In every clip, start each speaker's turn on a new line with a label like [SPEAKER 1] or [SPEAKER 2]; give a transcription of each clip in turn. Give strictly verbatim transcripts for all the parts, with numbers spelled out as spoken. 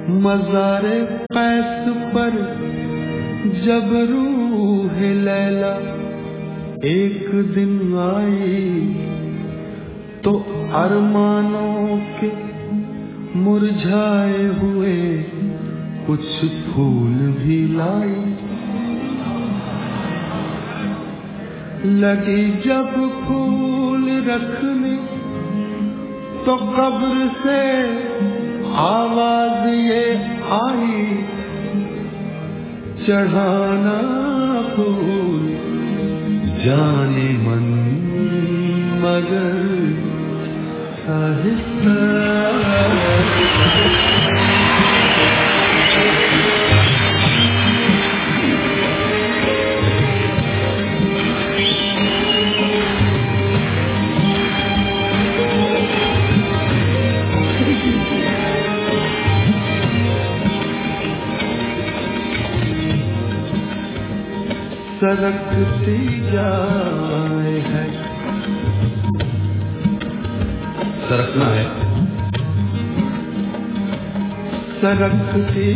[SPEAKER 1] मज़ारे कैस पर जब रूह लैला एक दिन आई, तो अरमानों के मुरझाए हुए कुछ फूल भी लाई। लगी जब फूल रखने तो कब्र से आवाज ये आई, चढ़ाना फूल जाने मन मगर आहिस्ता। सरकती जाए है, सरकना है, सरकती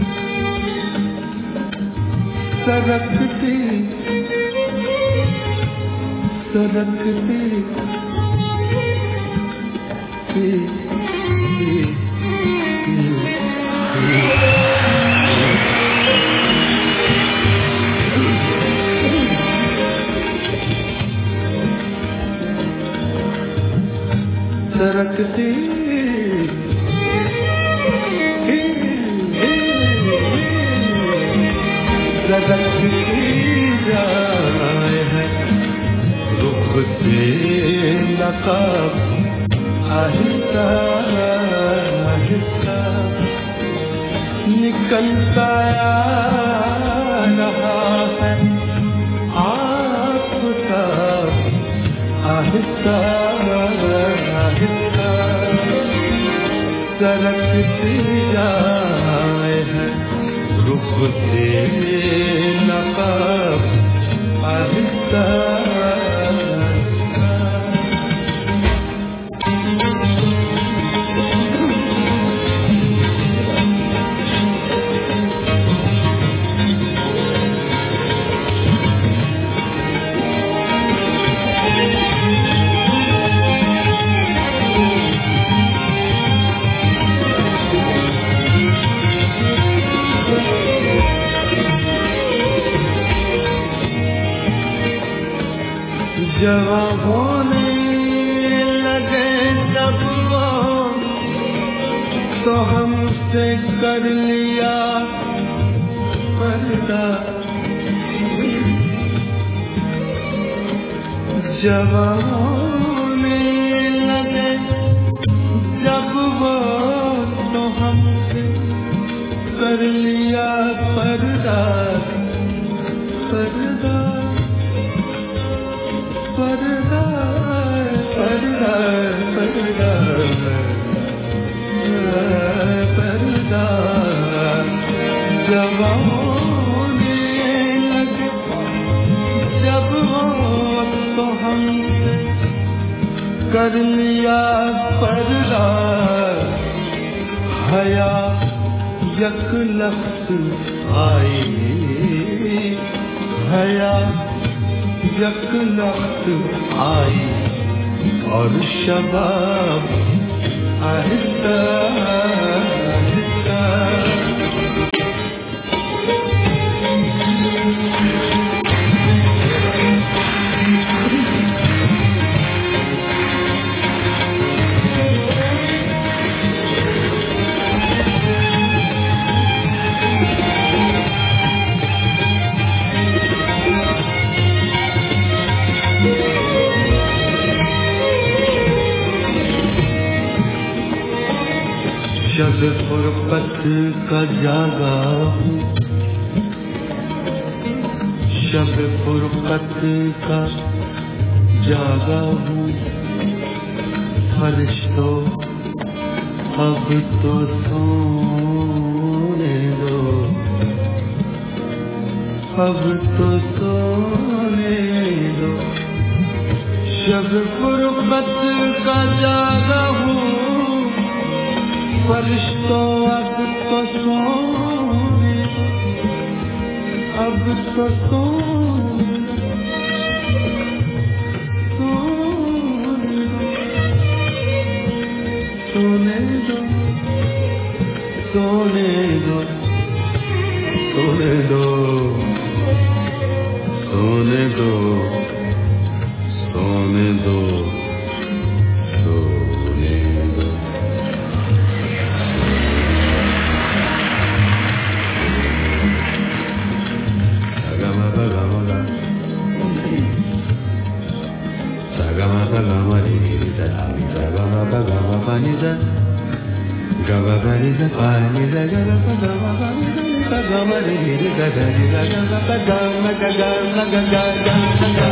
[SPEAKER 1] सरकती सरकती सरकती सरकती जाए है, रुख से नकाब आहिस्ता आहिस्ता निकलता रहा है आफ़ताब आहिस्ता आहिस्ता सरकती जाए है, रुख से नकाब आहिस्ता। जवां होने लगे जब वो तो हमसे कर लिया पर्दा, जवां होने लगे जब वो तो हमसे कर लिया पर्दा पर्दा पर्दा पर्दा पर्दा पर्दा जब होने लगे जब हो तो हमसे कर लिया पर्दा, हया यक लफ्ज़ आई, हया यक लफ्ज़ आई और शबाब आहिस्ता आहिस्ता। शब फुरकत का जागा हूँ, शब फुरकत का जागा हूँ, फरिश्तों अब तो सोने दो, अब तो सोने दो। शब फुरकत का जागा हूँ, फरिश्तों अब तो सोने, अब तो सोने, सोने दो, सोने दो, सोने दो, सोने दो, सोने दो, सोने दो। Sagama Sagama Sagama Sagama Nisa Sagama Sagama Panisa Gama Panisa Panisa Gama Sagama Panisa Sagama Nisa Sagama Sagama Sagama Sagama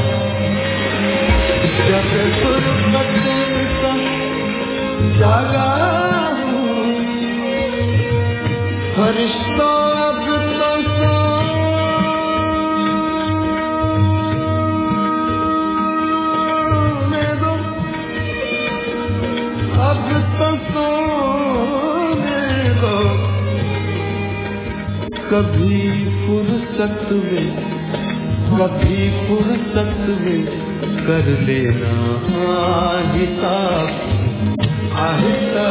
[SPEAKER 1] जब सुरमत सा जागा फरिश्तों अब तो सोने दो, अब तो सोने दो। कभी फुर्सत में, कभी फुर्सत में कर लेना हिसाब आहिस्ता।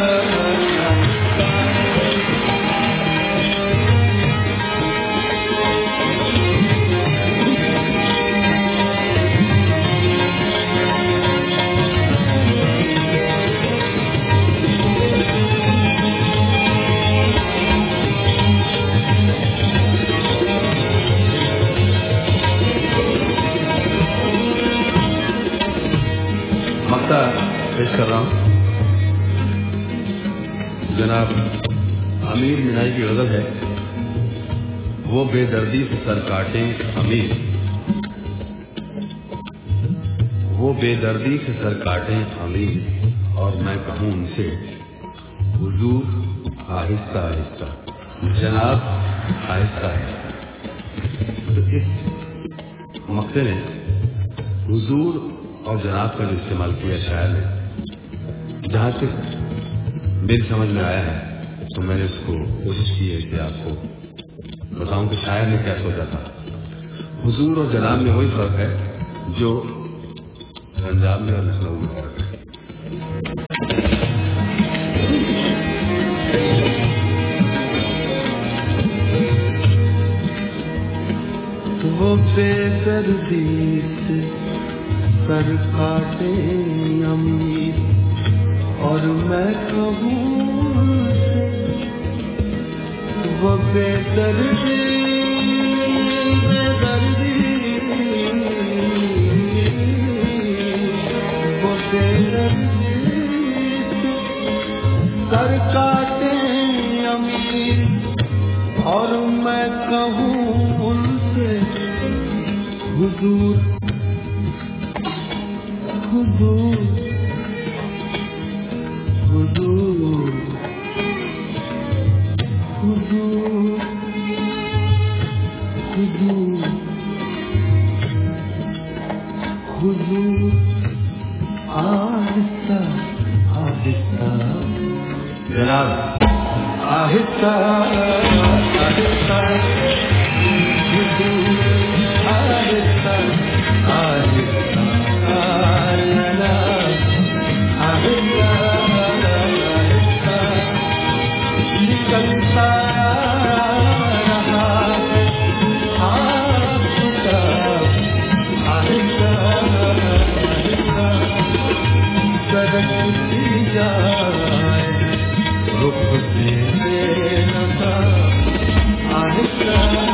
[SPEAKER 1] पेश कर रहा हूँ जनाब अमीर मिनाई की गजल है। वो बेदर्दी से सर काटे अमीर, वो बेदर्दी से सर काटे अमीर, और मैं कहूँ उनसे हुजूर आहिस्ता आहिस्ता, जनाब आहिस्ता आहिस्ता। तो इस मक्ते ने हुजूर और जनाब का जो इस्तेमाल किया शायर ने, जहाँ तक मेरी समझ में आया है तो मैंने उसको कोशिश की है कि आपको बताऊं कि शायर ने क्या सोचा था। हुजूर और जनाब में वही फर्क है जो पंजाब में और लखनऊ में फर्क है। वो बेदर्दी से सर काटे अमीर, और मैं कहूँ वो बेदर्दी बेदर्दी वो बेदर्दी सर काटे अमीर, और मैं कहूँ उनसे हुजूर हुजूर हुजूर हुजूर हुजूर हुजूर आहिस्ता आहिस्ता जनाब आहिस्ता आहिस्ता हुजूर आहिस्ता आहिस्ता निकलता रहा आपका आहिस्ता आहिस्ता सरकती जाए रुख से नशा आहिस्ता